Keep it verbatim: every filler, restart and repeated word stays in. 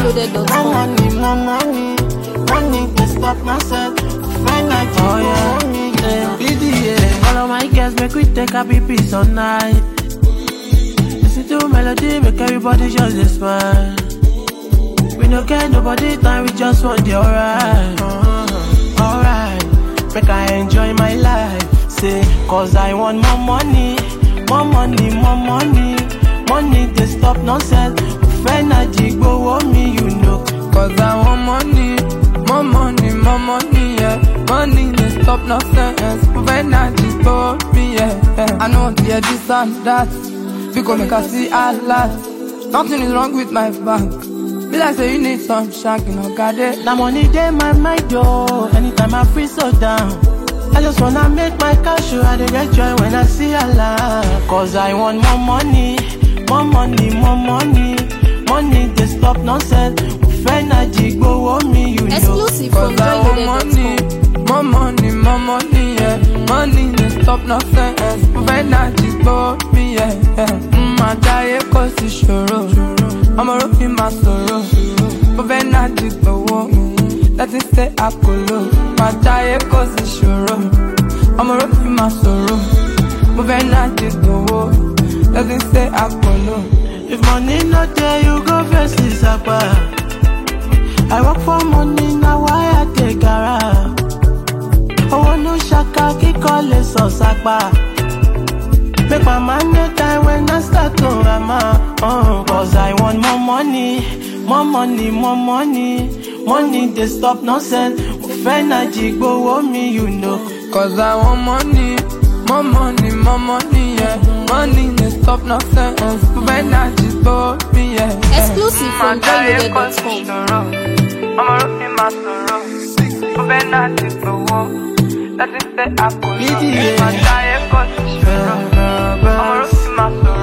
loaded dot com. More money, more money. Money, they stop nonsense. Find out you Oh yeah, me. yeah. B D A. All of my girls make we take a pee peace all night. Listen to melody, make everybody just a smile. We no get nobody time, we just want the alright. Uh-huh. Alright, make I enjoy my life. Say, cause I want more money, more money, more money. Money, they stop nonsense. Energy go on me, you know. Cause I want money, more money, more money, yeah. Money, they stop nonsense. Energy go on me, yeah, yeah. I know to hear this and that. Because make I see a lot. Nothing is wrong with my bank. Be like say you need some shank, you know, got it. Now money dey my mind, yo. Anytime I free so down, I just wanna make my cash, so I dey get joy when I see Allah. Cause I want more money, more money, more money. Money, they stop nonsense. Energy go on me, you know. Exclusive from Cause I want money, more money, more money, yeah. Money, they stop nonsense. Energy go on me, yeah, yeah. Mm, I die cause it's sure. I'm a rock in my sorrow. But energy go on. Let it stay a colo. My die cause it's sure. I'm a rock in my sorrow. But energy go on. Let it stay a colo. If money not there, you go first this apart. I work for money, now why I take gara. Oh, I no shaka, ki call so sakba. Make my man no time when I start to rama. Oh, cause I want more money, more money, more money. Money, they stop nonsense. Energy go on me, you know. Cause I want money, more money, more money, yeah. Money, they stop nonsense. Energy go on me, yeah. Exclusive from joy loaded dot com. I'm a rock in my sorrow. But energy go on. That is the apple. B D A. My die cause it's sure. I'm a rock in my sorrow.